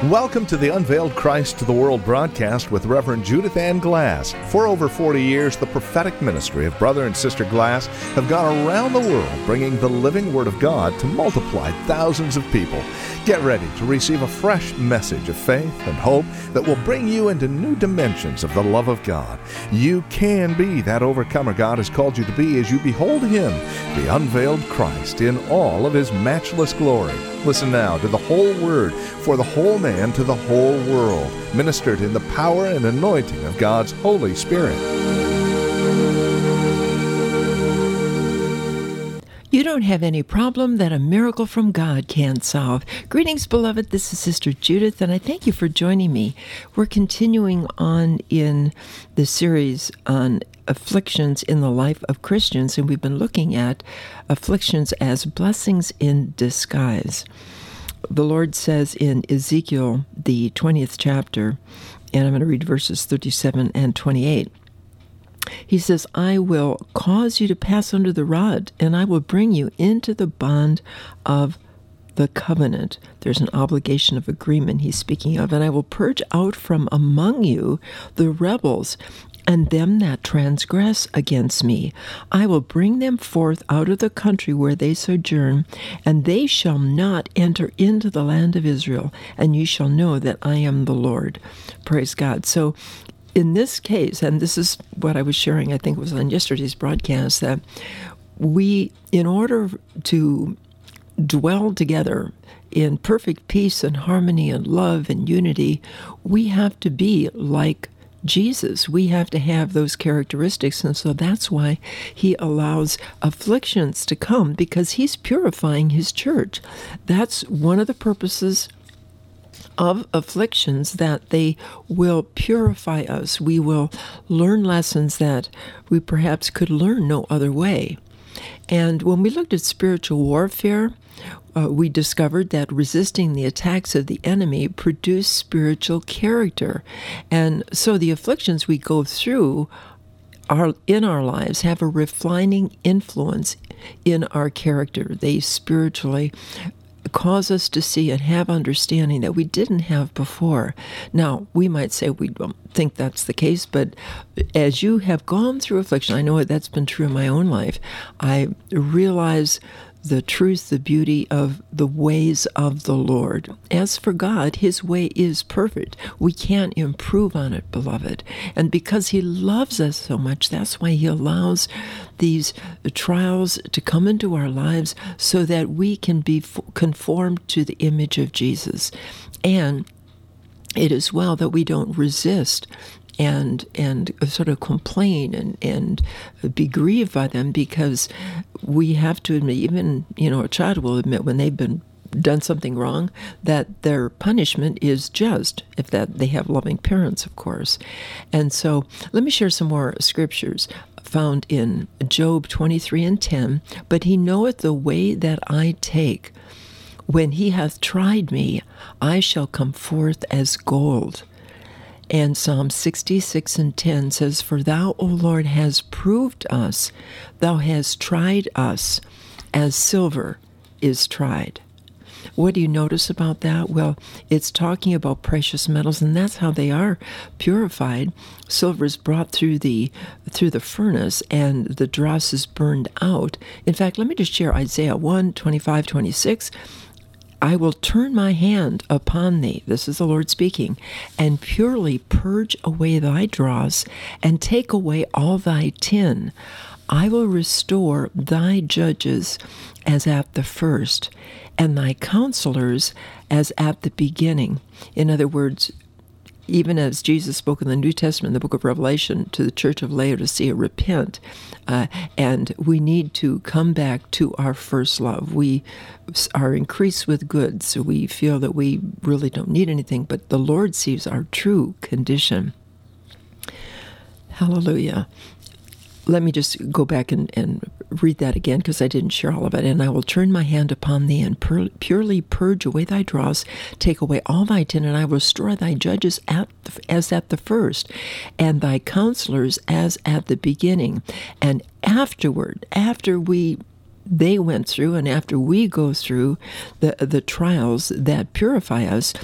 Welcome to the Unveiled Christ to the World broadcast with Reverend Judith Ann Glass. For over 40 years, the prophetic ministry of Brother and Sister Glass have gone around the world bringing the living Word of God to multiply thousands of people. Get ready to receive a fresh message of faith and hope that will bring you into new dimensions of the love of God. You can be that overcomer God has called you to be as you behold Him, the unveiled Christ, in all of His matchless glory. Listen now to the whole Word for the whole man to the whole world, ministered in the power and anointing of God's Holy Spirit. You don't have any problem that a miracle from God can't solve. Greetings, beloved. This is Sister Judith, and I thank you for joining me. We're continuing on in the series on afflictions in the life of Christians, and we've been looking at afflictions as blessings in disguise. The Lord says in Ezekiel, the 20th chapter, and I'm going to read verses 37 and 28, He says, I will cause you to pass under the rod, and I will bring you into the bond of the covenant. There's an obligation of agreement he's speaking of. And I will purge out from among you the rebels, and them that transgress against me. I will bring them forth out of the country where they sojourn, and they shall not enter into the land of Israel, and you shall know that I am the Lord. Praise God. So in this case, and this is what I was sharing, I think it was on yesterday's broadcast, that we, in order to dwell together in perfect peace and harmony and love and unity, we have to be like Jesus. We have to have those characteristics, and so that's why he allows afflictions to come, because he's purifying his church. That's one of the purposes of afflictions, that they will purify us. We will learn lessons that we perhaps could learn no other way. And when we looked at spiritual warfare, we discovered that resisting the attacks of the enemy produced spiritual character. And so the afflictions we go through in our lives have a refining influence in our character. They spiritually cause us to see and have understanding that we didn't have before. Now, we might say we don't think that's the case, but as you have gone through affliction, I know that's been true in my own life, I realize the truth, the beauty of the ways of the Lord. As for God, his way is perfect. We can't improve on it, beloved. And because he loves us so much, that's why he allows these trials to come into our lives so that we can be conformed to the image of Jesus. And it is well that we don't resist and sort of complain and be grieved by them, because we have to admit, even, a child will admit when they've been done something wrong, that their punishment is just, if that they have loving parents, of course. And so let me share some more scriptures found in Job 23:10. But he knoweth the way that I take. When he hath tried me, I shall come forth as gold. And Psalm 66:10 says, For thou, O Lord, hast proved us, thou hast tried us, as silver is tried. What do you notice about that? Well, it's talking about precious metals, and that's how they are purified. Silver is brought through the furnace, and the dross is burned out. In fact, let me just share Isaiah 1:25-26. I will turn my hand upon thee, this is the Lord speaking, and purely purge away thy dross, and take away all thy tin. I will restore thy judges as at the first, and thy counselors as at the beginning. In other words, even as Jesus spoke in the New Testament, in the book of Revelation, to the church of Laodicea, repent. And we need to come back to our first love. We are increased with goods, so we feel that we really don't need anything, but the Lord sees our true condition. Hallelujah. Let me just go back and read that again, because I didn't share all of it. And I will turn my hand upon thee, and purely purge away thy dross, take away all thy tin, and I will restore thy judges as at the first, and thy counselors as at the beginning. And afterward, after they went through, and after we go through the trials that purify us,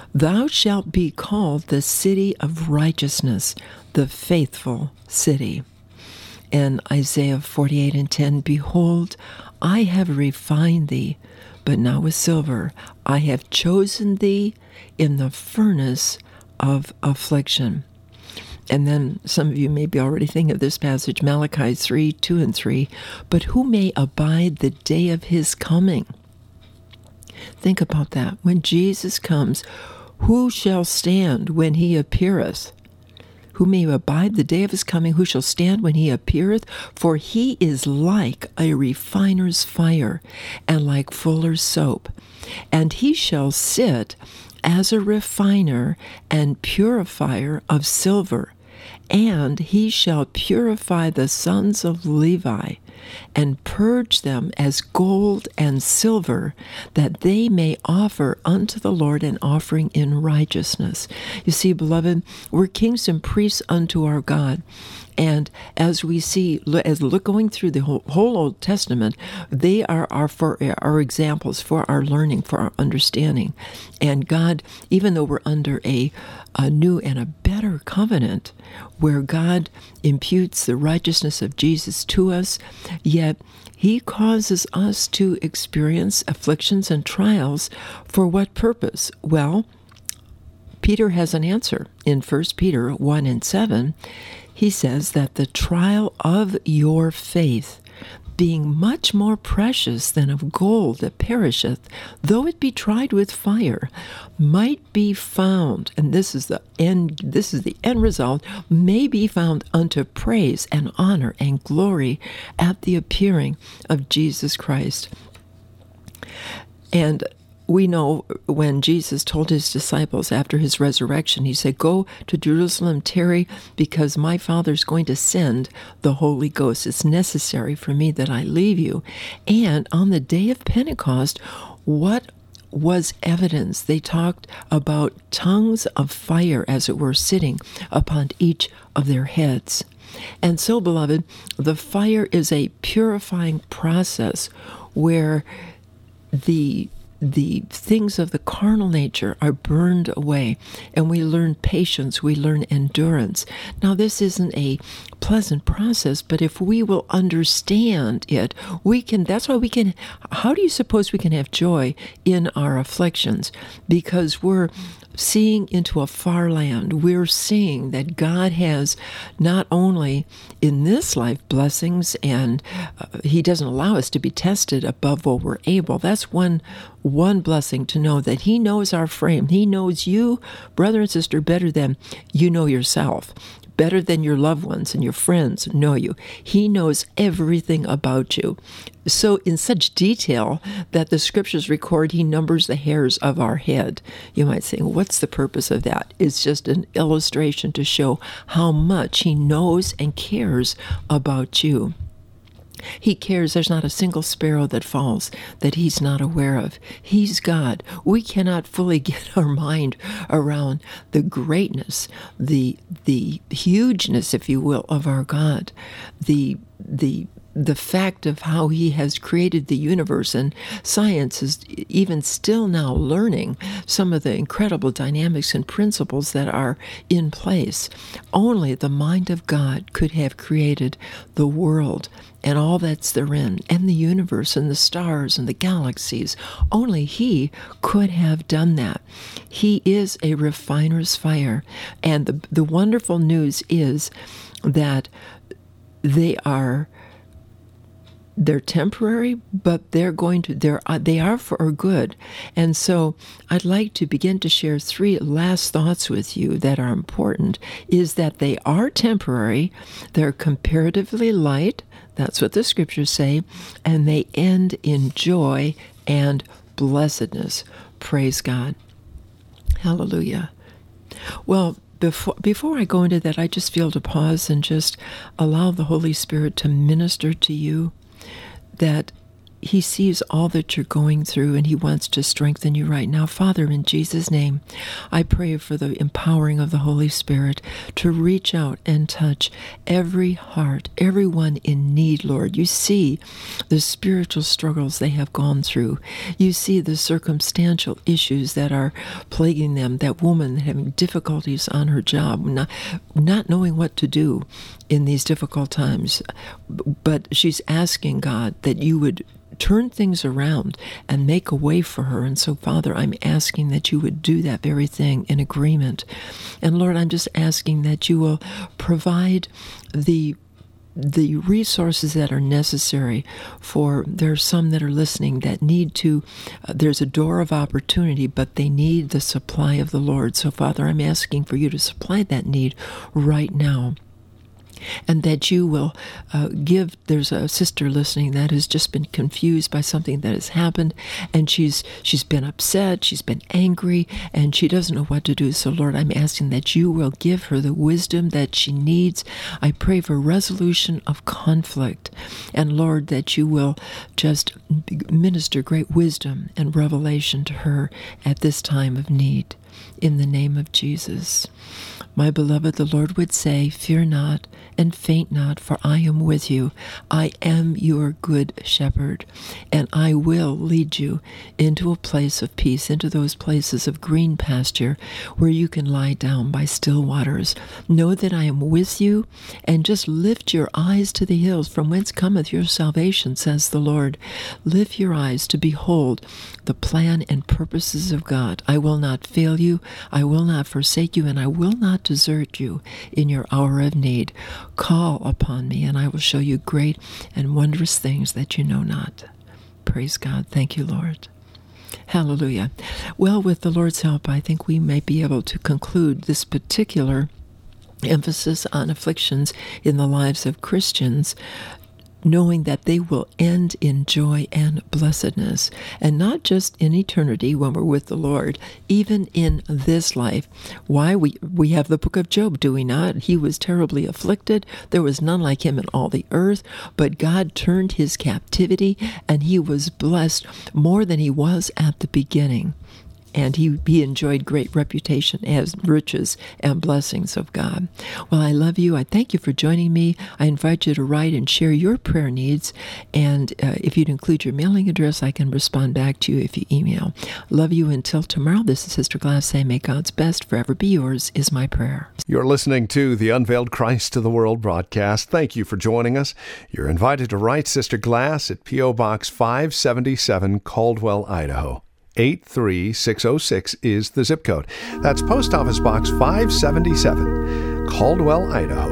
Thou shalt be called the city of righteousness, the faithful city. And Isaiah 48:10, Behold, I have refined thee, but not with silver. I have chosen thee in the furnace of affliction. And then some of you may be already thinking of this passage, Malachi 3:2 and 3. But who may abide the day of his coming? Think about that. When Jesus comes, who shall stand when he appeareth? Who may abide the day of his coming? Who shall stand when he appeareth? For he is like a refiner's fire, and like fuller's soap. And he shall sit as a refiner and purifier of silver. And he shall purify the sons of Levi, and purge them as gold and silver, that they may offer unto the Lord an offering in righteousness. You see, beloved, we're kings and priests unto our God. And as we see, going through the whole Old Testament, they are our examples for our learning, for our understanding. And God, even though we're under a new and a better covenant, where God imputes the righteousness of Jesus to us, yet he causes us to experience afflictions and trials. For what purpose? Well, Peter has an answer. In 1 Peter 1:7, he says that the trial of your faith, being much more precious than of gold that perisheth, though it be tried with fire, might be found, and this is the end result, may be found unto praise and honor and glory at the appearing of Jesus Christ. And we know when Jesus told his disciples after his resurrection, he said, Go to Jerusalem, tarry, because my Father's going to send the Holy Ghost. It's necessary for me that I leave you. And on the day of Pentecost, what was evidence? They talked about tongues of fire, as it were, sitting upon each of their heads. And so, beloved, the fire is a purifying process where the things of the carnal nature are burned away, and we learn patience, we learn endurance. Now, this isn't a pleasant process, but if we will understand it, how do you suppose we can have joy in our afflictions? Because we're seeing into a far land. We're seeing that God has not only in this life blessings, and he doesn't allow us to be tested above what we're able. That's one blessing, to know that he knows our frame. He knows you, brother and sister, better than you know yourself, better than your loved ones and your friends know you. He knows everything about you. So in such detail that the scriptures record he numbers the hairs of our head. You might say, what's the purpose of that? It's just an illustration to show how much he knows and cares about you. He cares. There's not a single sparrow that falls that he's not aware of. He's God. We cannot fully get our mind around the greatness, the hugeness, if you will, of our God, the fact of how he has created the universe. And science is even still now learning some of the incredible dynamics and principles that are in place. Only the mind of God could have created the world and all that's therein, and the universe and the stars and the galaxies. Only he could have done that. He is a refiner's fire. And the wonderful news is that they're temporary, but they are for our good. And so I'd like to begin to share 3 last thoughts with you that are important, is that they are temporary, they're comparatively light, that's what the scriptures say, and they end in joy and blessedness. Praise God. Hallelujah. Well, before I go into that, I just feel to pause and just allow the Holy Spirit to minister to you that He sees all that you're going through, and He wants to strengthen you right now. Father, in Jesus' name, I pray for the empowering of the Holy Spirit to reach out and touch every heart, everyone in need, Lord. You see the spiritual struggles they have gone through. You see the circumstantial issues that are plaguing them, that woman having difficulties on her job, not knowing what to do in these difficult times. But she's asking God that you would turn things around and make a way for her. And so, Father, I'm asking that you would do that very thing in agreement. And Lord, I'm just asking that you will provide the resources that are necessary for, there are some that are listening that need to, there's a door of opportunity, but they need the supply of the Lord. So, Father, I'm asking for you to supply that need right now. And that you will there's a sister listening that has just been confused by something that has happened, and she's been upset, she's been angry, and she doesn't know what to do. So, Lord, I'm asking that you will give her the wisdom that she needs. I pray for resolution of conflict. And, Lord, that you will just minister great wisdom and revelation to her at this time of need. In the name of Jesus. My beloved, the Lord would say, fear not and faint not, for I am with you. I am your good shepherd, and I will lead you into a place of peace, into those places of green pasture where you can lie down by still waters. Know that I am with you, and just lift your eyes to the hills, from whence cometh your salvation, says the Lord. Lift your eyes to behold the plan and purposes of God. I will not fail you, I will not forsake you, and I will not desert you in your hour of need. Call upon me, and I will show you great and wondrous things that you know not. Praise God. Thank you, Lord. Hallelujah. Well, with the Lord's help, I think we may be able to conclude this particular emphasis on afflictions in the lives of Christians, knowing that they will end in joy and blessedness, and not just in eternity when we're with the Lord, even in this life. Why? We have the book of Job, do we not? He was terribly afflicted. There was none like him in all the earth, but God turned his captivity, and he was blessed more than he was at the beginning. And he enjoyed great reputation as riches and blessings of God. Well, I love you. I thank you for joining me. I invite you to write and share your prayer needs. And if you'd include your mailing address, I can respond back to you if you email. Love you until tomorrow. This is Sister Glass saying, may God's best forever be yours, is my prayer. You're listening to the Unveiled Christ to the World broadcast. Thank you for joining us. You're invited to write Sister Glass at P.O. Box 577, Caldwell, Idaho. 83606 is the zip code. That's Post Office Box 577, Caldwell, Idaho.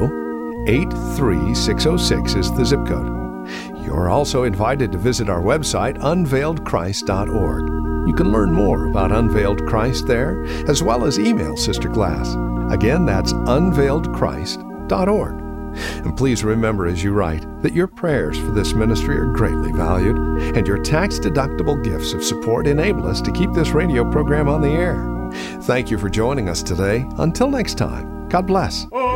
83606 is the zip code. You're also invited to visit our website, unveiledchrist.org. You can learn more about Unveiled Christ there, as well as email Sister Glass. Again, that's unveiledchrist.org. And please remember as you write that your prayers for this ministry are greatly valued, and your tax-deductible gifts of support enable us to keep this radio program on the air. Thank you for joining us today. Until next time, God bless.